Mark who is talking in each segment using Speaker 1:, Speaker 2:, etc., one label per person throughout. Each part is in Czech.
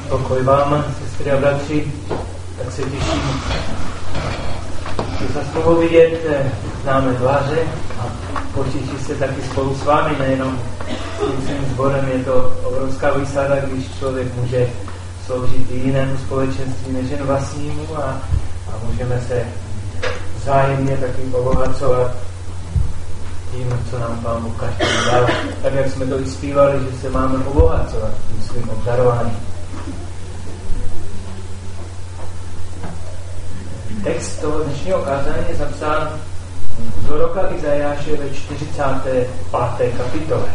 Speaker 1: Pokoj vám, sestry a bratři, tak se těším, že se znovu vidět známé tváře a potěšit se taky spolu s vámi, nejenom s tím sborem. Je to obrovská výsada, když člověk může sloužit i jinému společenství než jen vlastnímu a můžeme se vzájemně taky obohacovat tím, co nám Pán Bůh každý dal. Tak, jak jsme to i zpívali, že se máme obohacovat tím svým obdarováním. Text toho dnešního kázání je zapsán z proroka Izajáše ve 45. kapitole.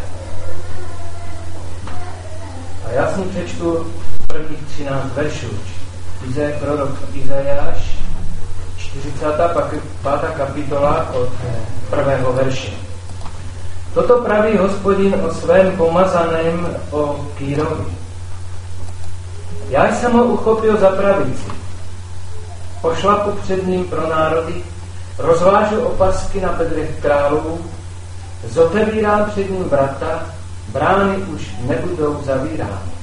Speaker 1: A já s ním přečtu prvních 13 veršů. Prorok Izajáš, 45. kapitola od 1. verše. Toto praví Hospodin o svém pomazaném, o Kýrovi. Já jsem ho uchopil za pravici. Pošlapu před ním pro národy, rozvážu opasky na bedrech králů, zotevírám před ním vrata, brány už nebudou zavírány.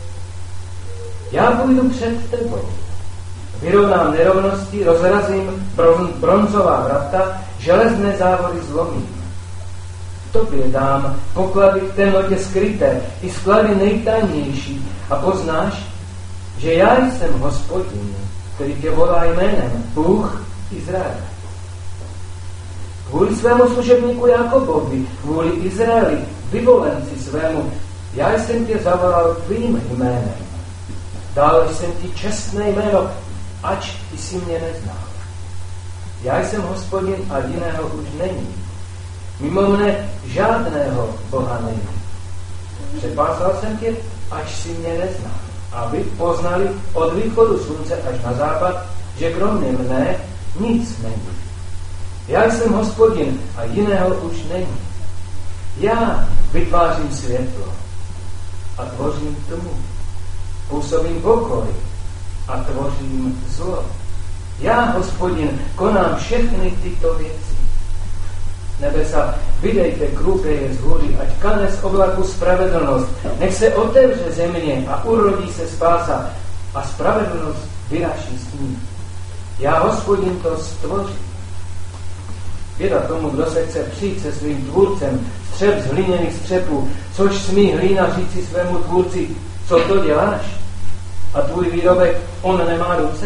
Speaker 1: Já půjdu před tebou, vyrovnám nerovnosti, rozrazím bronzová vrata, železné závody zlomím. Tobě dám poklady v temnotě skryté, i sklady nejtajnější a poznáš, že já jsem Hospodin, který tě volá jménem, Bůh Izraele. Kvůli svému služebníku Jakobovi, kvůli Izraeli, vyvolenci svému, já jsem tě zavolal tvým jménem. Dal jsem ti čestné jméno, ač ty si mě neznal. Já jsem Hospodin a jiného už není. Mimo mne žádného Boha není. Přepásal jsem tě, až si mě neznal. Aby poznali od východu slunce až na západ, že kromě mne nic není. Já jsem Hospodin a jiného už není. Já vytvářím světlo a tvořím tmu. Působím pokoj a tvořím zlo. Já, Hospodin, konám všechny tyto věci. Nebesa, vydejte krůpěje z hůry, ať kane z oblaku spravedlnost. Nech se otevře země a urodí se spása a spravedlnost vyraší s ní. Já, Hospodin, to stvořím. Běda tomu, kdo se chce přijít se svým tvůrcem, střep z hliněných střepů, což smí hlína říci svému tvůrci, co to děláš? A tvůj výrobek, on nemá ruce?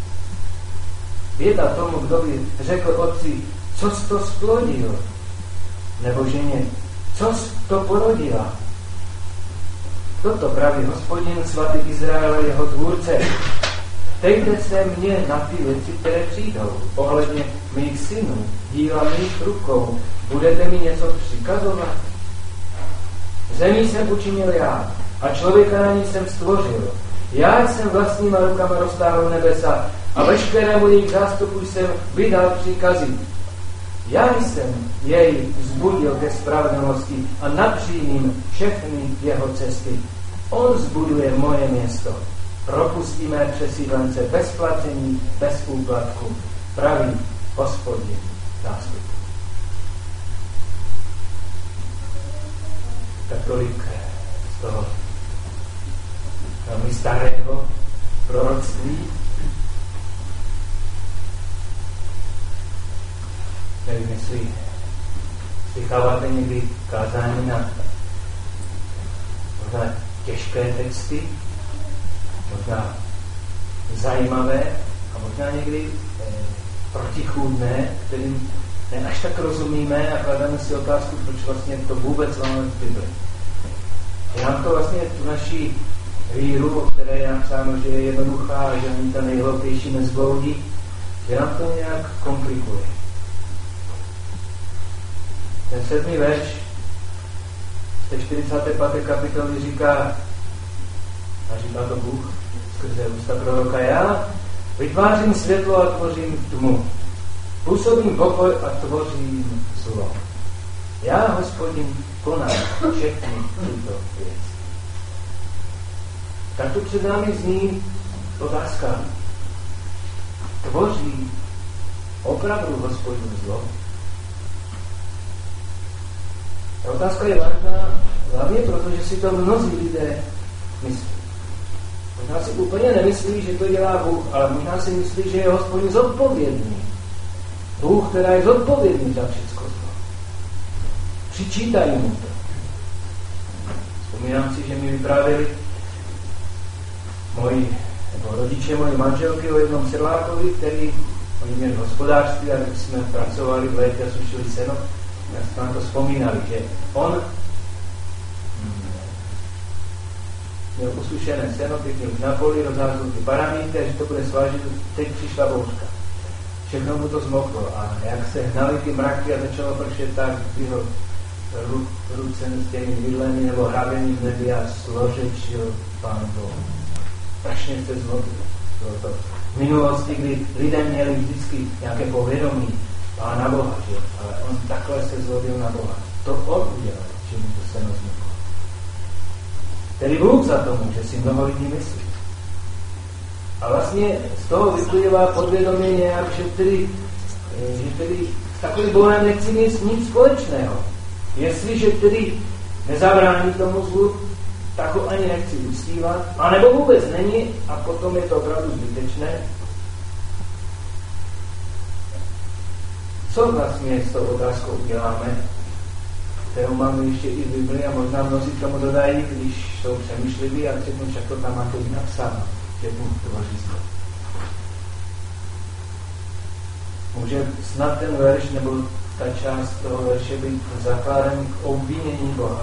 Speaker 1: Běda tomu, kdo by řekl otci, co jsi to splodil? Nebo ženě, co jsi to porodila? Toto praví Hospodin, svatý Izraele, jeho tvůrce. Ptejte se mě na ty věci, které přijdou, ohledně mých synů, díla mých rukou. Budete mi něco přikazovat? Zemi jsem učinil já a člověka na ní jsem stvořil. Já jsem vlastníma rukama roztáhl nebesa a veškerému jejich zástupu jsem vydal příkazy. Já jsem jej vzbudil ke spravedlnosti a napřímím všechny jeho cesty. On zbuduje moje město. Propustí mé přesídlence bez placení, bez úplatku. Praví Hospodin zástup. Tak tolik z toho velmi starého proroctví. Nevím, jestli slycháváte někdy kázání na možná těžké texty, možná zajímavé a možná někdy protichůdné, kterým ne až tak rozumíme a klademe si otázku, proč vlastně to vůbec máme v Bibli. Je nám to vlastně tu naši víru, o které je napsáno, že je jednoduchá a že ani ta nejhloupější nezbloudí, že nám to nějak komplikuje. Ten 7. verš z té 45. kapitoly říká, a říká to Bůh skrze ústa proroka, já vytvářím světlo a tvořím tmu. Působím pokoj a tvořím zlo. Já, Hospodin, konám všechny tyto věci. Tak tu před námi zní otázka. Tvoří opravdu Hospodin zlo? Ta otázka je vážná hlavně proto, že si to mnozí lidé myslí. Možná si úplně nemyslí, že to dělá Bůh, ale možná si myslí, že je Hospodin zodpovědný. Bůh, která je zodpovědný za všechno zlo. Přičítají mu to. Vzpomínám si, že mi vyprávěli rodiče mojí manželky o jednom sedlákovi, který oni měli hospodářství a když jsme pracovali v létě a sušili seno, tak jsme na to vzpomínali, že on měl usušené seno, pěkně už na poli, rozházel ty paramítky a že to bude svážit, teď přišla bouřka. Všechno mu to zmoklo a jak se hnaly ty mraky a začalo pršet, tak vyhl ruce s těmi vidlemi nebo hrabením v nebi a složečil Pán Boh. Strašně se zlobilo. V minulosti, kdy lidé měli vždycky nějaké povědomí Pána Boha, že? Ale on takhle se zlobil na Boha. To on udělal, že mu to seno zmoklo. Tedy Bůh za to může, si mnoho lidí myslí. A vlastně z toho vyplývá podvědomě nějak, že tedy s takovým Bohem nechci mít nic společného. Jestliže tedy nezabrání tomu zlu, tak ho ani nechci uctívat, anebo vůbec není a potom je to opravdu zbytečné. Co vlastně s tou otázkou uděláme, kterou máme ještě i v Biblii a možná mnozí tomu dodají, když jsou přemýšliví a řeknou, však to tam máte i napsáno, že Bůh tvoří zlo. Může snad ten verš nebo ta část toho verše být základem k obvinění Boha.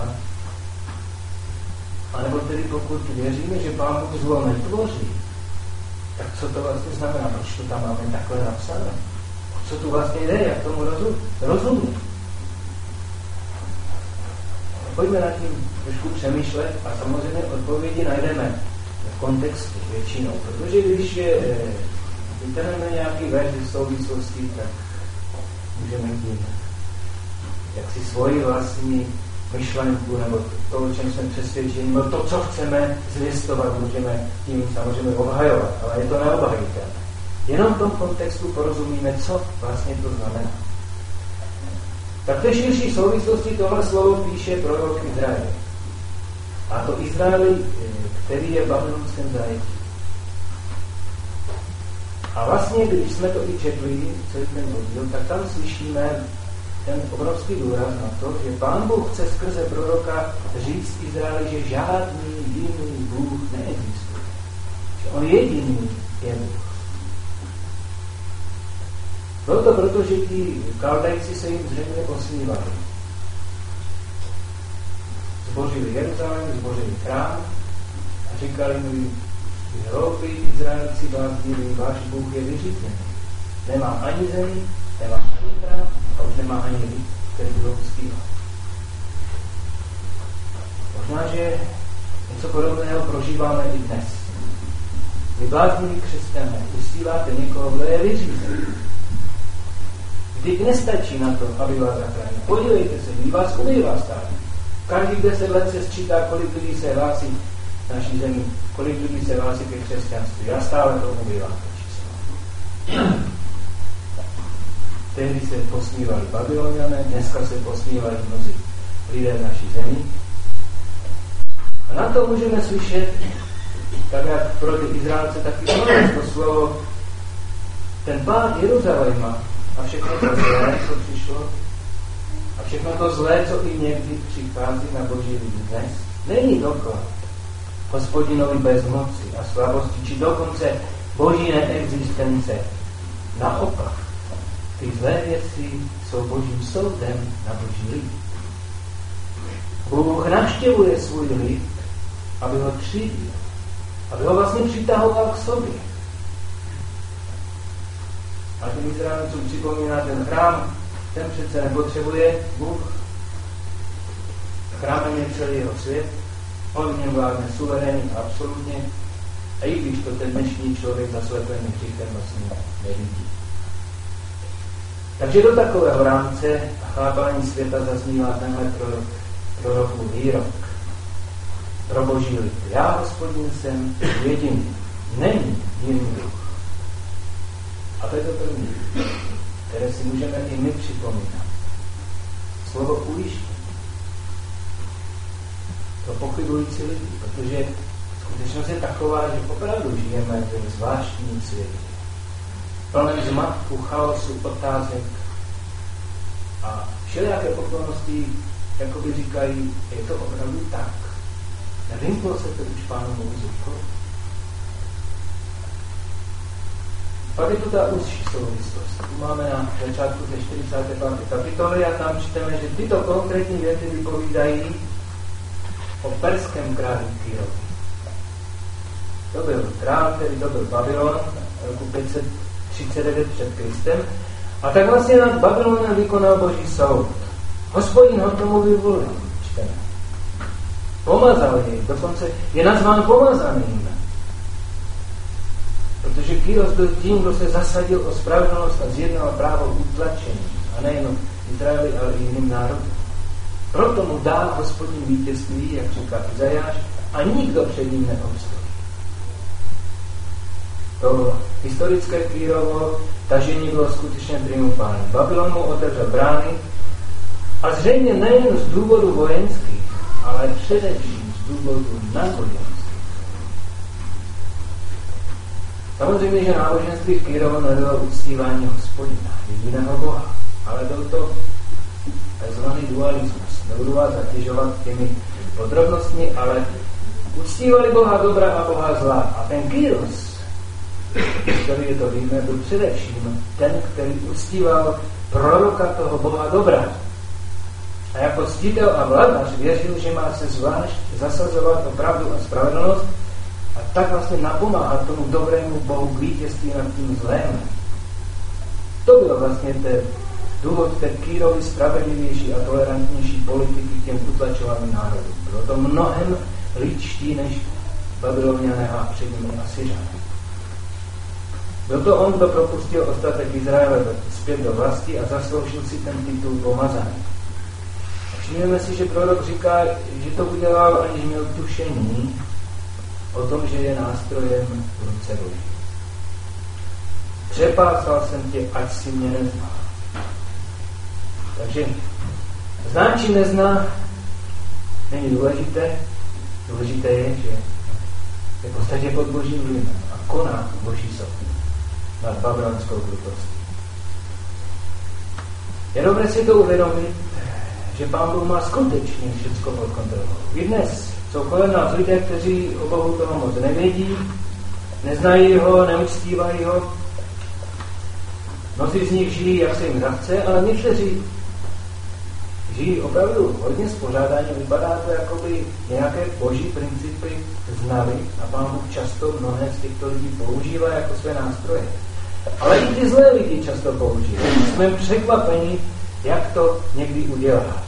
Speaker 1: A nebo tedy pokud věříme, že Pán Bůh zlo netvoří, tak co to vlastně znamená? Proč to tam máme takhle napsané? Co tu vlastně jde? Jak tomu rozumět? Pojďme nad tím trošku přemýšlet a samozřejmě odpovědi najdeme v kontextu většinou. Protože když vytrhneme nějaký verš v souvislosti, tak můžeme tím jaksi svoji vlastní myšlenku, nebo to, o čem jsme přesvědčeni, nebo to, co chceme zvěstovat, můžeme tím samozřejmě obhajovat, ale je to neobhajitelné. Jenom v tom kontextu porozumíme, co vlastně to znamená. Tak v té širší souvislosti tohle slovo píše prorok Izrael. A to Izraeli, který je v babylonském zajetí. A vlastně, když jsme to i četli, celý ten oddíl, tak tam slyšíme ten obrovský důraz na to, že Pán Bůh chce skrze proroka říct Izraeli, že žádný jiný Bůh neexistuje. Že on jediný je Bůh. Bylo to proto, že ti Kaldejci se jim zřejmě posmívali. Zbořili Jeruzalém, zbořili chrám a říkali mu, hloupí Izraelci vás díví, váš Bůh je vyřízený. Nemá ani zemi, nemá ani chrám a už nemá ani lid, který budou zpívat. Možná, že něco podobného prožíváme i dnes. Vy blázniví křesťané uctíváte někoho, kdo je vyřízený. Vždyť nestačí na to, aby vás zachránil. Podívejte se, kdy vás ubývá stále. Každých 10 let se sčítá, kolik lidí se hlásí v naší zemi, kolik lidí se hlásí ke křesťanství. Já stále to ubývám, to číslo. Tehdy se posmívali Babyloniané, dneska se posmívají mnozí lidé v naší zemi. A na to můžeme slyšet, tak jak pro ty Izraelce taky to slovo, ten pád Jeruzaléma a všechno to zlé, co přišlo, a všechno to zlé, co i někdy přichází na Boží lidi dnes, není doklad Hospodinovi bezmoci a slabosti, či dokonce Boží neexistence. Naopak, ty zlé věci jsou Božím soudem na Boží lid. Bůh navštěvuje svůj lid, aby ho třídil, aby ho vlastně přitahoval k sobě. A tím Izraelcům připomíná ten chrám, ten přece nepotřebuje Bůh. Chrámem je celý jeho svět, on v něm vládne suverénně a absolutně, a i když to ten dnešní člověk zaslepený hříchem vlastně nevidí. Takže do takového rámce a chápání světa zaznívá tenhle prorokův výrok. Pro Boží lid. Já, Hospodin, jsem jediný. Není jiný Bůh. A to je to první, které si můžeme i my připomínat. Slovo ujištění. Pro pochybující lidi, protože Skutečnost je taková, že opravdu žijeme v zvláštním světě. Plném zmatku, chaosu, otázek a všelijaké okolnosti, jakoby říkají, je to opravdu tak. Nevymklo se to už Pánu Bohu z rukou. Pak je tu ta úzší souvislost. Tu máme na začátku té 45. kapitoly a tam čteme, že tyto konkrétní věty vypovídají o perském králi Kyrovi. To byl král, který dobil Babylon roku 539 před Kristem a tak vlastně nad Babylonem vykonal Boží soud. Hospodin ho tomu vyvolil, čteme. Pomazal jej, dokonce je nazván pomazaným. Protože Kyros byl tím, kdo se zasadil o spravedlnost a zjednal právo utlačení. A nejen Izraeli, ale i jiným národům. Proto mu dá Hospodin vítězství, jak říká Izajáš, a nikdo před ním neobstojí. To historické Kyrovo tažení bylo skutečně triumfální. Babylon mu otevřel brány a zřejmě nejen z důvodu vojenských, ale především z důvodu náboženských. Samozřejmě, že náboženství Kyrovo nebylo uctívání Hospodina, jediného Boha, ale byl to takzvaný dualismus. Nebudu vás zatěžovat těmi podrobnostmi, ale uctívali Boha dobra a Boha zla. A ten Kyros, který je to víme, byl především ten, který uctíval proroka toho Boha dobra. A jako ctitel a vladař věřil, že má se zvlášť zasazovat o pravdu a spravedlnost a tak vlastně napomáhat tomu dobrému Bohu k vítězství nad tím zlém. To byl vlastně ten důvod té Kyrovy spravedlivější a tolerantnější politiky k těm utlačovaným národům. Bylo to mnohem lidští než Babyloniané a před nimi Asyřané. Byl to on, kdo propustil ostatek Izraele zpět do vlasti a zasloužil si ten titul pomazaný. Všimneme si, že prorok říká, že to udělal, aniž měl tušení o tom, že je nástrojem v ruce Boží. Přepásal jsem tě, ať si mě neznal. Takže znám či nezná není důležité. Důležité je, že je v podstatě pod Božím vlivem a koná Boží soud nad babylonskou krutostí. Je dobré si to uvědomit, že Pán Bůh má skutečně všechno pod kontrolou. I dnes jsou kolem nás lidé, kteří o Bohu toho moc nevědí, neznají ho, neuctívají ho. Mnozí z nich žijí, jak se jim zachce, ale někteří žijí opravdu hodně spořádaně. Vypadá to, jako by nějaké boží principy znali a Pán Bůh často mnohé z těchto lidí používá jako své nástroje. Ale i ty zlé lidi často používají. Jsme překvapeni, jak to někdy udělá.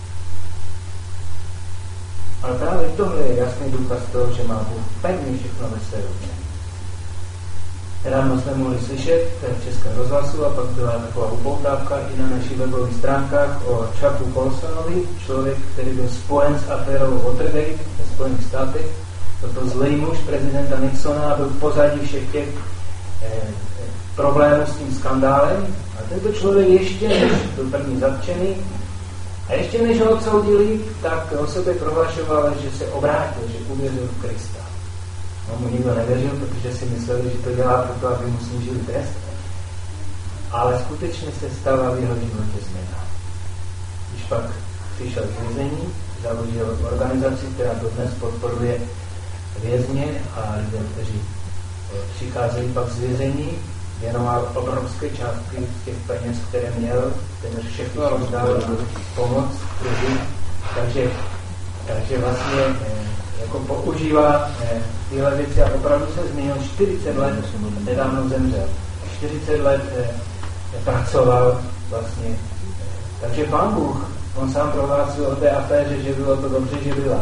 Speaker 1: Ale právě tohle je jasný důkaz toho, že má Bůh pevně všechno ve své ruce. Nedávno jsme mohli slyšet v Českém rozhlasu a pak byla taková upoutávka i na našich webových stránkách o Chucku Colsonovi, člověk, který byl spojen s aférou Watergate ve Spojených státech. Toto zlej muž prezidenta Nixona byl v pozadí všech těch problémů s tím skandálem. A tento člověk ještě než byl první zatčený a ještě než ho odsoudili, tak o sobě prohlašoval, že se obrátil, že uvěřil v Krista. On mu nikdo nevěřil, protože si mysleli, že to dělá proto, aby mu snížili trest. Ale skutečně se stala v jeho životě změna. Když pak přišel z vězení, založil organizaci, která dodnes podporuje vězně a lidé, kteří přicházejí pak z vězení, věnoval obrovské částky z těch peněz, které měl, téměř všechno rozdál na pomoc lidem. Takže vlastně jako používá tyhle věci a opravdu se změnil. 40 let nedávno zemřel. 40 let pracoval vlastně. Takže Pán Bůh, on sám prohlásil o té aféře, že bylo to dobře, že byla.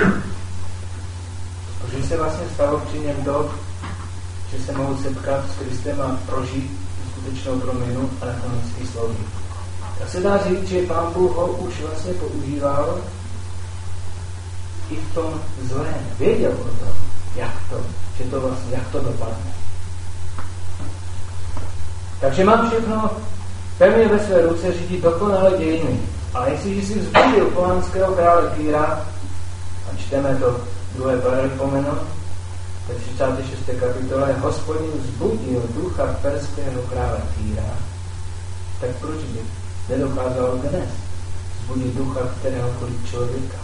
Speaker 1: Protože se vlastně stalo při něm to, že se mohou setkat s Kristem a prožít skutečnou proměnu a nakonec i sloužit. Tak se dá říct, že Pán Bůh ho už vlastně používal i v tom zlém. Věděl o tom, jak to dopadne. Takže mám všechno pevně ve své ruce, řídí dokonale dějiny. A jestliže si vzbudil pohanského krále Kýra, a čteme to 2. paralipomeno, ve 36. kapitole Hospodin vzbudil ducha perského krále Kýra, tak proč by nedokázal dnes vzbudit ducha kteréhokoliv člověka?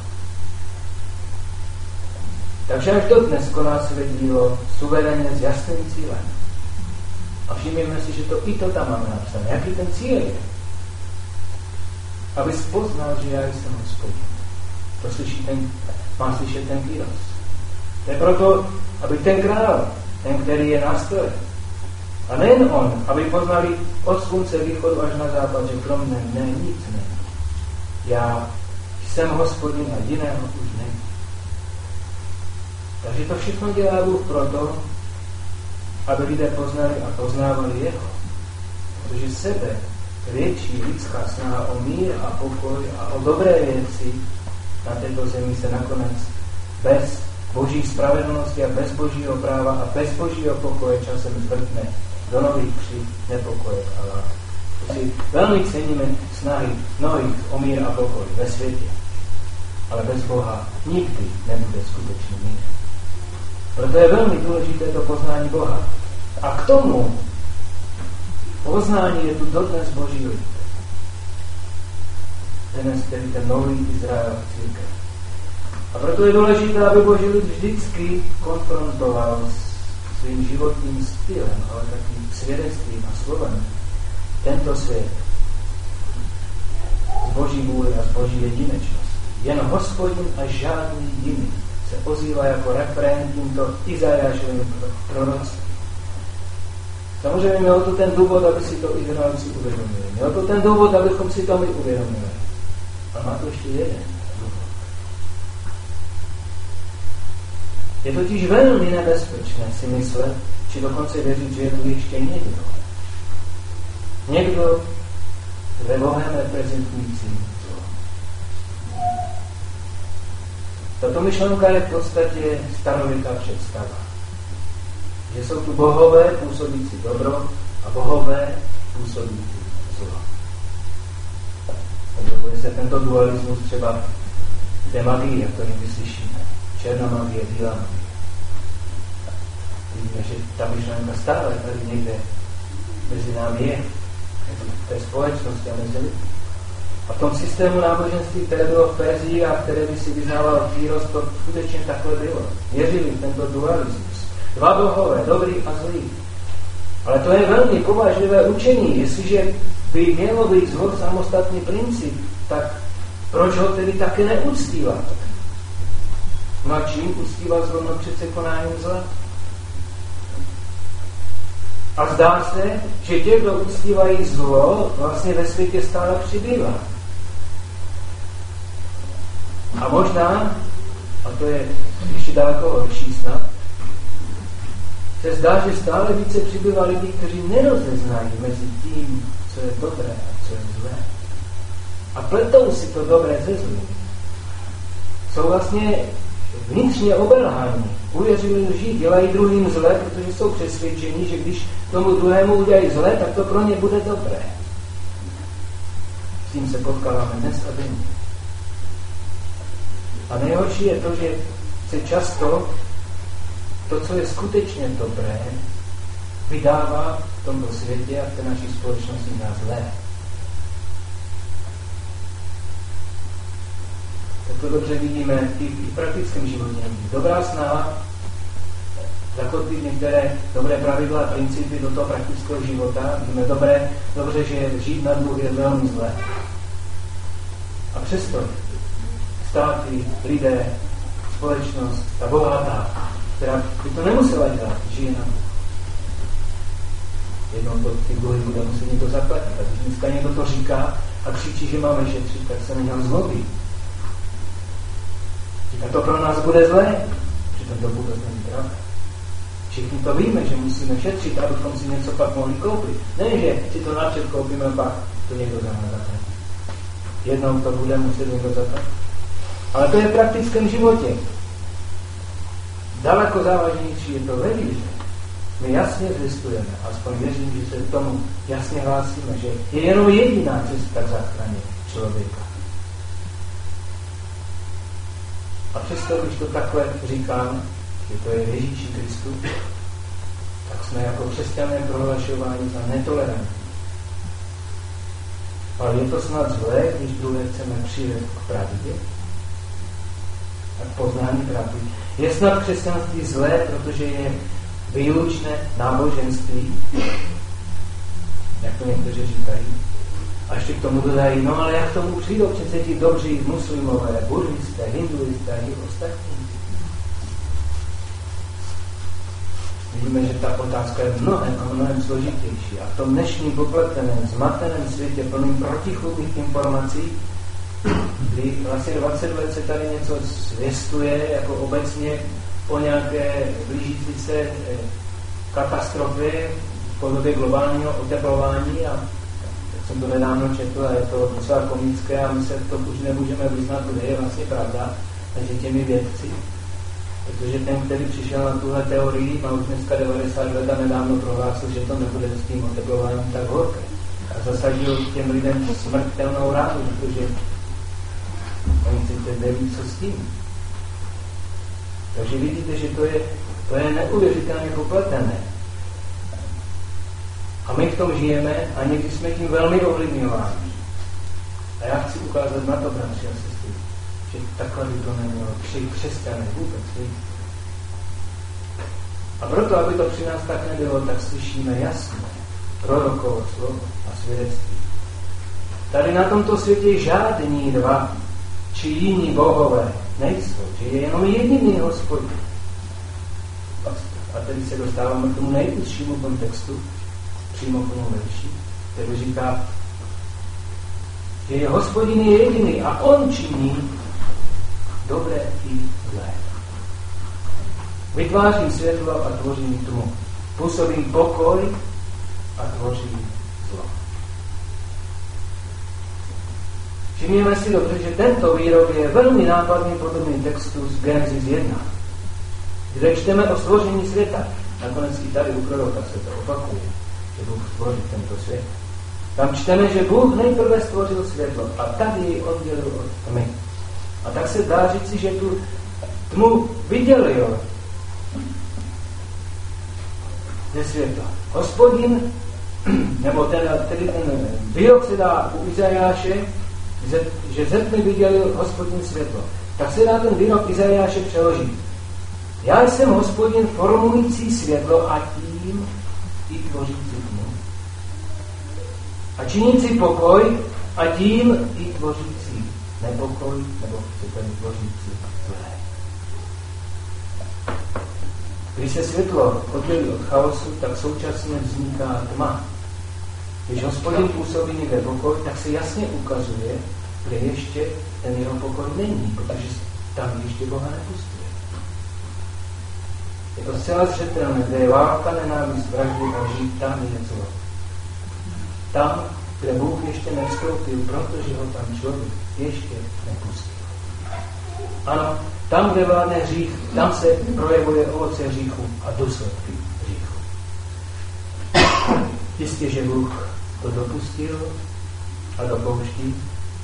Speaker 1: Takže až dodnes koná své dílo suverénně s jasným cílem. A všimněme si, že to i to tam máme napsané. Jaký ten cíl je? Aby poznal, že já jsem Hospodin. To má slyšet ten Kyros. To je proto, aby ten král, ten, který je na stole, a nejen on, aby poznali od slunce východu až na západ, že krom mne nic není. Já jsem Hospodin a jiného už není. Takže to všechno dělá Bůh proto, aby lidé poznali a poznávali jeho. Protože sebe větší lidská snaha o mír a pokoj a o dobré věci na této zemi se nakonec bez boží spravedlnosti a bez božího práva a bez božího pokoje časem zvrtne do nových křiv, nepokojek a lásky. To si velmi ceníme snahy mnohých o mír a pokoj ve světě. Ale bez Boha nikdy nebude skutečný mír. Proto je velmi důležité to poznání Boha. A k tomu poznání je tu dodnes boží lid. Dnes tedy ten nový Izrael církev. A proto je důležité, aby boží lid vždycky konfrontoval s svým životním stylem, ale taky svědectvím a slovem tento svět z boží vůli a z boží jedinečnosti. Jen Hospodin a žádný jiný se ozývá jako refrén tímto Izajášovým proroctvím. Samozřejmě mělo to ten důvod, aby si to Izraelci uvědomili. Mělo to ten důvod, abychom si to my uvědomili. A má to ještě jeden důvod. Je totiž velmi nebezpečné si myslet, či dokonce věřit, že je tu ještě někdo. Někdo ve Bohem reprezentující zlo. Tato myšlenka je v podstatě starověká představa. Že jsou tu bohové působící dobro a bohové působící zlo. Objevuje se tento dualismus třeba v té magii, jak to někdy slyšíme. Černá magie, bílá magie. Vidíme, že ta myšlenka stále tady někde mezi námi je. V té společnosti a mezi lidmi. A v tom systému náboženství, které bylo v Perzii a které by si vyznával Kyros, to skutečně takhle bylo. Věřili v tento dualismus. Dva bohové, dobrý a zlý. Ale to je velmi povážlivé učení. Jestliže by mělo být zlo samostatný princip, tak proč ho tedy také neuctívat? No a čím uctívat zlo? No přece konáním zla. A zdá se, že těch, kdo uctívají zlo, vlastně ve světě stále přibývá. A možná, a to je ještě daleko horší snad, se zdá, že stále více přibývá lidí, kteří nerozeznají mezi tím, co je dobré a co je zlé. A pletou si to dobré ze zlým. Jsou vlastně vnitřně obelháni. Uvěřili lži, dělají druhým zlé, protože jsou přesvědčeni, že když tomu druhému udělají zlé, tak to pro ně bude dobré. S tím se potkáváme dnes a denně. A nejhorší je to, že se často to, co je skutečně dobré, vydává v tomto světě a v té naší společnosti na zlé. Tak to dobře vidíme i v praktickém životě. Dobrá snaha zakotvit některé dobré pravidla a principy do toho praktického života. Vidíme dobře, že žít na dluh je velmi zlé. A přesto státy, lidé, společnost, ta bohatá, která by to nemusela dělat, žije na dluh. Jednou to ty dluhy bude muset někdo zaplatit. A když dneska někdo to říká a křičí, že máme šetřit, tak se na něm zlobí. Říká, to pro nás bude zlé, přitom to vůbec není pravda. Všichni to víme, že musíme šetřit, abychom si něco pak mohli koupit. Ne, že si to napřed koupíme, pak to někdo za nás zaplatí. Jednou to bude muset někdo zaplatit. Ale to je v praktickém životě. Daleko závažnější je to ve víře. My jasně zjistujeme, aspoň věřím, že se k tomu jasně hlásíme, že je jenom jediná cesta k záchraně člověka. A přesto, když to takhle říkám, že to je v Ježíši Kristu, tak jsme jako křesťané prohlašováni za netolerantní. Ale je to snad zlé, když druhé chceme přivést k pravdě a k poznání pravdy. Je snad křesťanství zlé, protože je výlučné náboženství, jak to někteří říkají. A ještě k tomu dodají, no ale jak k tomu přijdou přece ti dobří muslimové, buddhisté, hinduisté a ti ostatní. Vidíme, že ta otázka je mnohem složitější. A v tom dnešním popleteném, zmateném světě, plným protichůdných informací, kdy vlastně 20 let se tady něco zvěstuje, jako obecně o nějaké blížící se katastrofě v podobě globálního oteplování, a jak jsem to nedávno četl, a je to docela komické a my se v tom už nemůžeme vyznat, kde je vlastně pravda mezi těmi vědci. Protože ten, který přišel na tuhle teorii, má už dneska 90 let a nedávno prohlásil, že to nebude s tím oteplováním tak horké. A zasadil těm lidem smrtelnou ránu, protože oni si neví, co s tím. Takže vidíte, že to je neuvěřitelně popletené. A my v tom žijeme a někdy jsme tím velmi ovlivňováni. A já chci ukázat na to, bratři a sestry, že takhle by to nemělo křesťané vůbec. A proto, aby to při nás tak nebylo, tak slyšíme jasné prorokovo slovo a svědectví. Tady na tomto světě žádní dva či jiní bohové nejsou, že je jenom jediný Hospodin. A tedy se dostáváme k tomu nejúžšímu kontextu, přímo k tomu verši, který říká, že je Hospodin je jediný a on činí dobré i zlé. Vytvářím světlo a tvořím tmu. Působím pokoj a tvořím zlo. Všimněme si dobře, že tento výrok je velmi nápadný podobný textu z Genesis 1, kde čteme o stvoření světa. Nakonec i tady u proroka se to opakuje, že Bůh stvoří tento svět. Tam čteme, že Bůh nejprve stvořil světlo a tady jej oddělil od tmy. A tak se dá říci, že tu tmu vydělil ze světla. Hospodin, nebo ten výrok se dá u Izajáše, že ze tmy vydělil Hospodin světlo. Tak se dá ten výrok Izajáše přeložit. Já jsem Hospodin formující světlo a tím i tvořící tmu. A činící pokoj a tím i tvořící nepokoj, nebo chcete tvořící zlé. Když se světlo oddělí od chaosu, tak současně vzniká tma. Když Hospodin působí někde pokoj, tak se jasně ukazuje, kde ještě ten jeho pokoj není, protože tam ještě Boha nepustuje. Je to zcela zřetelné, kde je válka, nenávist, vraždy a lži, tam je zlo. Tam, kde Bůh ještě nevstoupil, protože ho tam člověk ještě nepustil. Ano, tam, kde vládne hřích, tam se projevuje ovoce hříchu a důsledky hříchu. Jistě, že Bůh to dopustil a dopouští.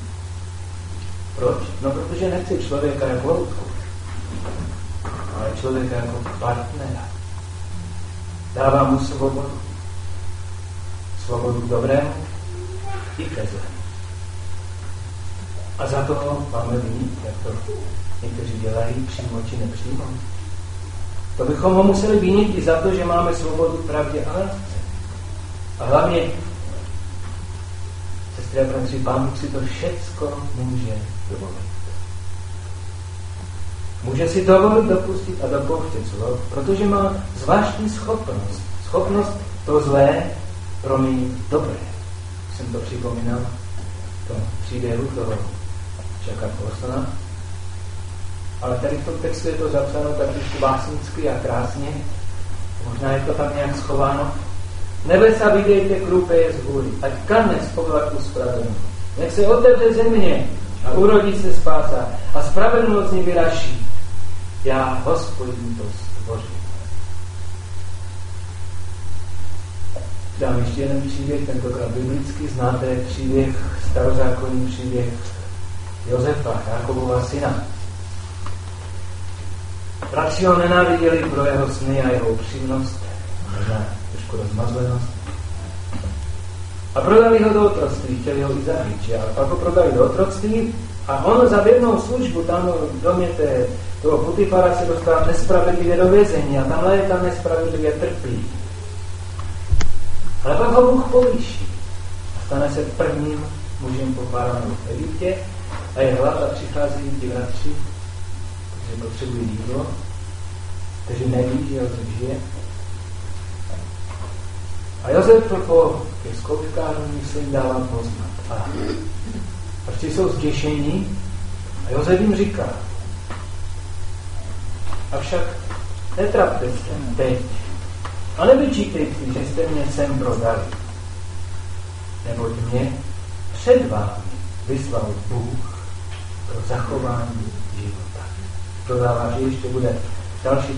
Speaker 1: Proč? No, protože nechce člověka jako loutku, ale člověka jako partnera. Dává mu svobodu. Svobodu k dobrému i ke zlému. A za to máme vinit, jak to někteří dělají, přímo či nepřímo. To bychom ho museli vinit i za to, že máme svobodu v pravdě a lásce. A hlavně, sestry a bratři, Pán Bůh si to všecko může dovolit. Může si dovolit dopustit a dopouštět zlo, protože má zvláštní schopnost. Schopnost to zlé proměnit dobré. Jsem to připomínal v tom příběhu toho Čaka Colsona. Ale tady v tom textu je to zapsáno tak trošku básnicky a krásně. Možná je to tam nějak schováno. Nebesa vydejte krůpeje z hůry, ať kane z povlaku spravedlnou. Nech se otevře země a urodí se spása a spravedlnost z ní vyraší. Já, Hospodin, to stvořím. Dám ještě jeden příběh, tentokrát biblický. Znáte příběh, starozákonní příběh Josefa, Jákobova syna. Bratři ho nenáviděli pro jeho sny a jeho upřímnost, možná trošku rozmazlenost. A prodali ho do otroctví, chtěli ho i zabít, a pak ho prodali do otroctví a on za věrnou službu tam v domě toho Potifara se dostal nespravedlivě do vězení a tam léta nespravedlivě trpí. Ale pak ho Bůh povýší a stane se prvním mužem po faraonu v Egyptě a je hlad a přichází ti bratři, kteří potřebují jídlo, kteří neví, že Josef žije. A Josef to po těch zkouškách se jim dává poznat. A prostě jsou zděšení a Josef jim říká: avšak netrapte se teď a nevyčítejte, že jste mě sem prodali. Neboť mě před vámi vyslal Bůh pro zachování života. Dodává, že ještě bude další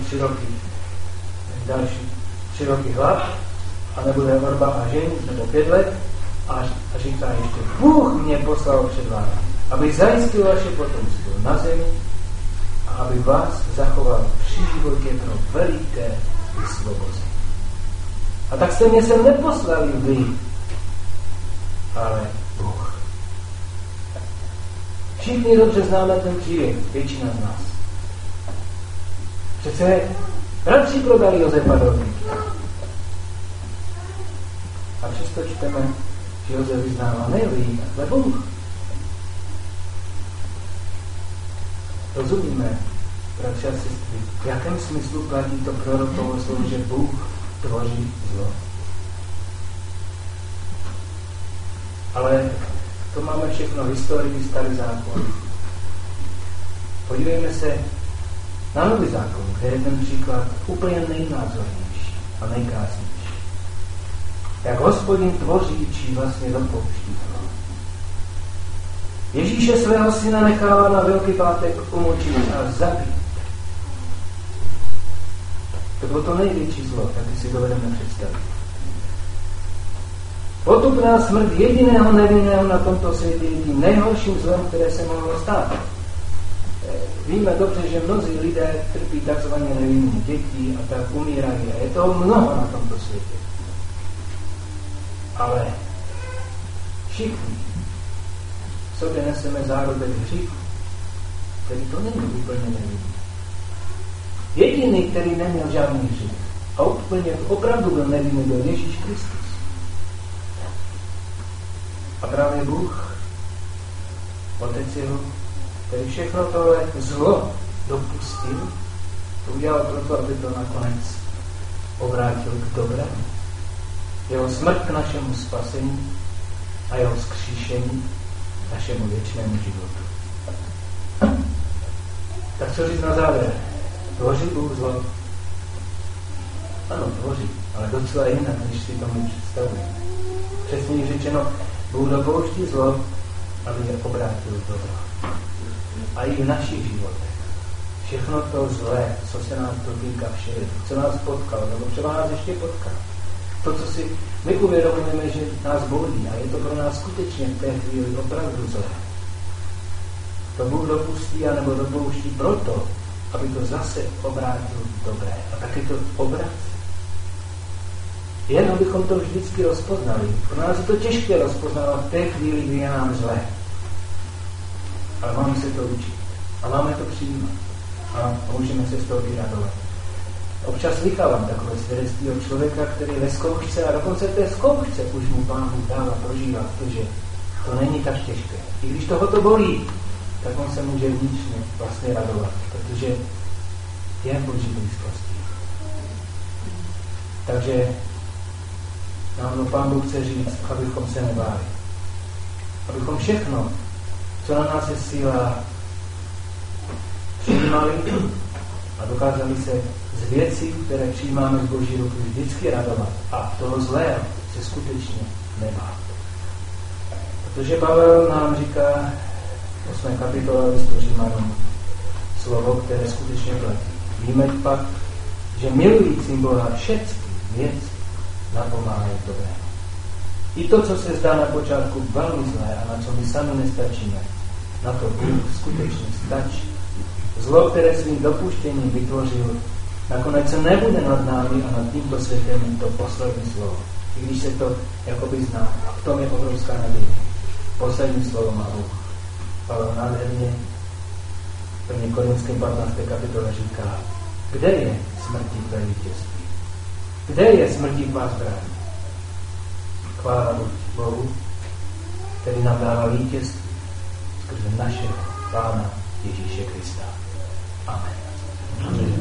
Speaker 1: 3 roky hlad a nebude orba a žen, nebo 5 let a říká ještě: Bůh mě poslal před vámi, aby zajistil vaše potomstvo na zemi a aby vás zachoval při životě pro veliké vysvobození. A tak jste mě sem neposlali vy, ale Bůh. Všichni dobře známe ten příběh, většina z nás. Přece bratři prodali Josefa do Egypta. A přesto čteme, že Josef vyznává ne vy, ale Bůh. Rozumíme, bratři a sestry, v jakém smyslu platí to prorokovo slovo, že Bůh tvoří zlo. Ale to máme všechno v historii, starý zákon. Podívejme se na nový zákon, kde je ten příklad úplně nejnázornější a nejkrásnější. Jak Hospodin tvoří, či vlastně dopouští zlo. Ježíše svého syna nechává na Velký pátek umučit a zabít. To bylo to největší zlo, jak si dovedeme představit. Potupná smrt jediného nevinného na tomto světě je tím nejhorším zlem, které se mohlo stát. Víme dobře, že mnozí lidé trpí takzvaně nevinní děti a tak umírají. A je toho mnoho na tomto světě. Ale všichni v sobě neseme zárodek hříchu, který to není úplně nevinný. Jediný, který neměl žádný hřích a úplně opravdu byl nevinný, byl Ježíš Kristus. A právě Bůh, Otec jeho, který všechno tohle zlo dopustil, to udělal proto, aby to nakonec obrátil k dobrému. Jeho smrt k našemu spasení a jeho vzkříšení k našemu věčnému životu. Tak co říct na závěr? Tvoří Bůh zlo? Ano, tvoří, ale docela jinak, než si to my představujeme. Přesně řečeno, Bůh dopouští zlo, aby je obrátil k dobro. A i v našich životech. Všechno to zlé, co se nás dotýká všeli, co nás potkalo, nebo třeba nás ještě potká. To, co si my uvědomujeme, že nás bolí a je to pro nás skutečně v té chvíli opravdu zlé. To Bůh dopustí anebo dopouští proto, aby to zase obrátil dobré. A taky to obrací. Jen abychom to vždycky rozpoznali. Pro nás je to těžké rozpoznávat v té chvíli, kdy je nám zlé. Ale máme se to učit. A máme to přijímat. A můžeme se z toho i radovat. Občas slychávám takové svědectví od člověka, který ve zkoušce a dokonce v té zkoušce už mu Pán Bůh dává prožívat to, že to není tak těžké. I když toho to bolí, tak on se může vnitřně vlastně radovat, protože je v Boží blízkosti. Takže nám Pán Bůh chce říct, abychom se nebáli. Abychom všechno, co na nás je síla, přijímali a dokázali se z věcí, které přijímáme z Boží ruky, vždycky radovat a toho zlého se skutečně nebát. Protože Pavel nám říká 8. kapitola listu Římanům slovo, které skutečně platí. Víme pak, že milujícím Boha všechny věci napomáhají dobrému. I to, co se zdá na počátku velmi zlé a na co my sami nestačíme, na to Bůh skutečně stačí Zlo, které svým dopuštěním vytvořil, nakonec se nebude nad námi a nad tímto světem mít to poslední slovo. I když se to jakoby zná. A v tom je obrovská naděje. Poslední slovo má Bůh. Pavel nádherně v 1. Korinským 15. kapitole říká, kde je smrti tvé vítězství? Kde je smrti tvá zbraň? Chvála Bohu, který nám dává vítězství skrze našeho Pána Ježíše Krista. Amen. Amen.